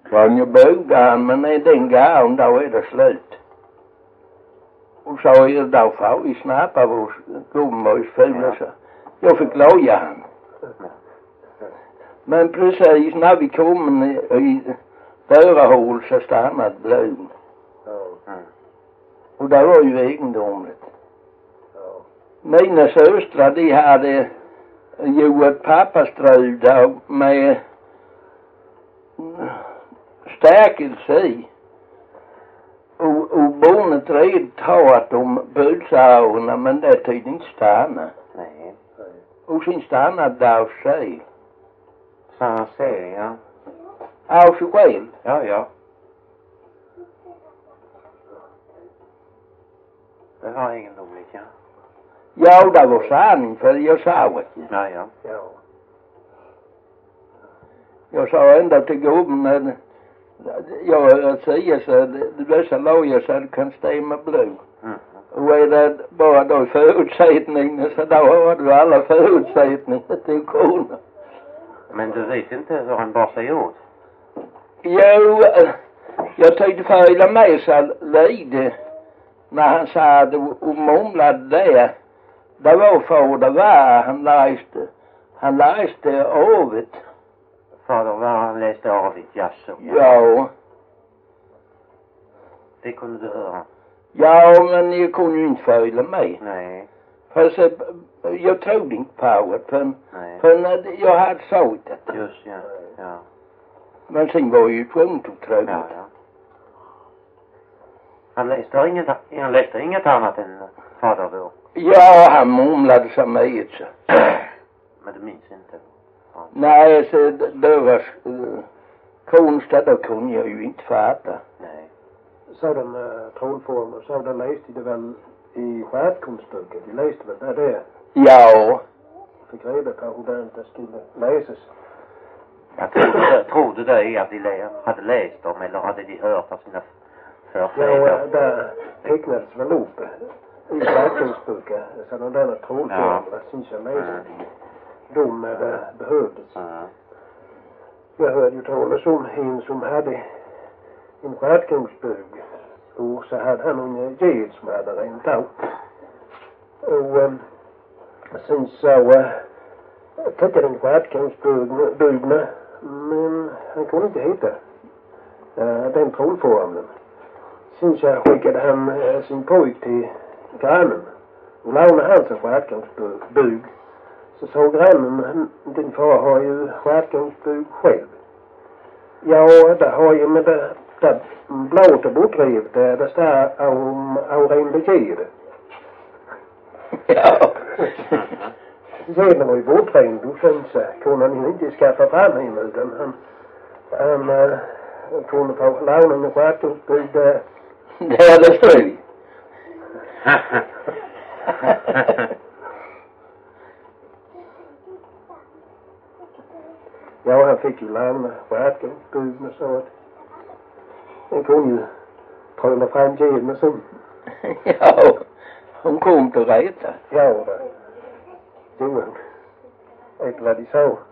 Var ju bögdan, men när den gav då är det slut. Och så är det då får vi snappa vår gummor fula så. Jag fick loja han. Men precis när vi kom i dörrahål så stannade blöden. Och det var ju egendomligt. Mina systrar de hade ju ett pappastrud med stärkelse i. Och barnet red talat om bulsarna men det tydde inte stanna. Nej. Och sen stannade det av sig. Samma serie, ja. Av sig själv? Ja, ja. Det var egendomligt, ja. Ja, det var sanning för jag sa det. Ja, ja. Jag sa ändå till gubben jag säger så dessa lojer så det kan stämma blod. Och är det bara då förutsättningen så då har du alla förutsättningar till korna. Men du vet inte hur han bar sig åt? Jo, jag tyckte följde med sig lite när han sa och mumlade det. Det var för det var han läste avet. Fader var han läste avet, jaså? Ja. Det kunde du höra? Ja, men jag kunde ju inte följa med. Nej. För så, jag trodde inte på det. För jag hade sagt det. Just, ja. Ja. Men sen var jag ju tvungen att tro det. Ja, ja. Han läste inget annat än Fader vår. Ja, han mumlade så mycket så. Men du minns inte? Ja. Nej, så det var konstigt, då kunde jag ju inte fatta. Nej. Sådan trollformer, så där läste de väl i stjärtkonststycket. De läste väl det. Ja. Fick reda på hur det inte skulle läsas. Jag trodde det att de hade läst dem eller hade de hört av sina förfäder. Ja, där tecknades väl upp i stjärtkonststycket. Sådana där trollformer, det syns jag läste. De det behövdes. Jag hörde ju talas om en som hade en stjärtkonstbög. Och så hade han en ged som hade rent av. Och sen så tittade den stjärtkonstbögna. Men han kunde inte hitta den trollformeln. Sen så skickade han sin pojk till grannen. Och lånade han sin stjärtkonstbög. Så sa grannen, din far har ju stjärtkonstbög själv. Ja, det har ju med det blått och bortrevet, det står om ren beged. Ja. Geden var ju bortränd och sen så kunde han inte skaffa fram henne utan han kunde få låna en stjärtkonstbög där. Det är det stod. Ja, han fick ju låna stjärtkonstbög med så att han kunde ju trolla fram geden och så. Ja, hon kom till rätta. Ja, det gjorde han. Vet du vad de sa?